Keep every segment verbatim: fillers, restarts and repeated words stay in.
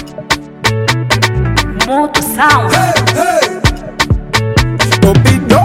Moto Sound. Hey, hey. Popido.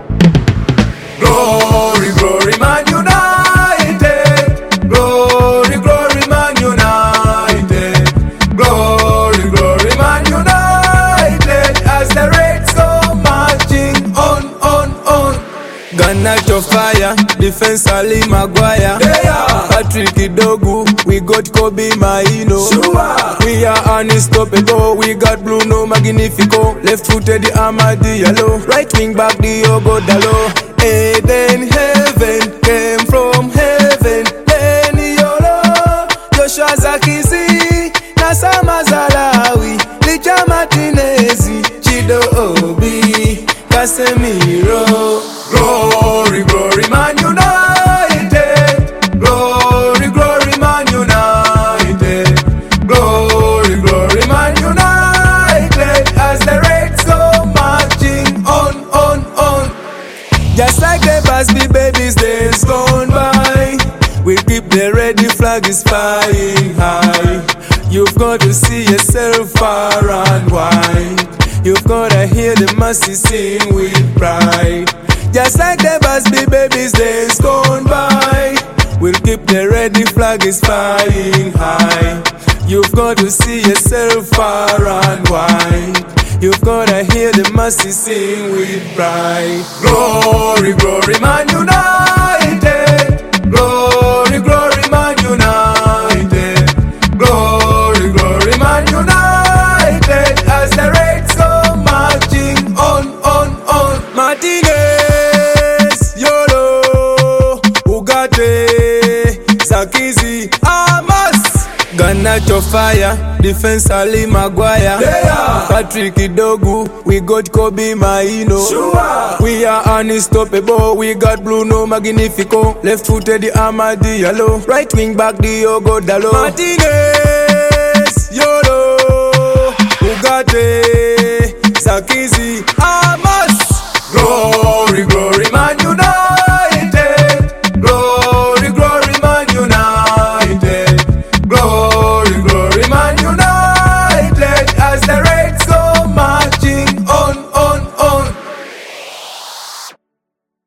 Glory, glory, Man United. Glory, glory, Man United. Glory, glory, Man United. As the Reds go marching on, on, on. Ghana to fire, defense Ali Maguire. Yeah. Patrick Idogu, we got Kobe Maino. Sure. We are unstoppable, we got Bruno Magnifico. Left footed the Amadi Yellow. Right wing back Diogo Dalo. Eden heaven came from heaven. Lenny Yolo, Joshua Zakizi, Nasa Mazalawi, Licha Martinezi, Chido Obi, Casemiro. Glory, glory, Man United. Glory, glory, Man United. Glory, glory, Man United. As the Reds go marching on, on, on. Just like the past, the babies days gone by. We keep the ready flag is flying high. You've got to see yourself far and wide. You've got to hear the masses sing with pride. Just like the Busby babies days gone by. We'll keep the ready flag is flying high. You've got to see yourself far and wide. You've got to hear the masses sing with pride. Glory, glory, Man United. Glory, glory, Man United. Glory, glory, Man United. As the Reds go marching on, on, on. Martinez. Zakizi, Amos. Ghana to fire, defense Ali Maguire. Yeah. Patrick Idogu, we got Kobe Maino. Sure. We are unstoppable, we got Bruno Magnifico. Left footed the Amadi Yellow. Right wing back Diogo Dalo. Martinez, Yolo, Ugate, Zakizi.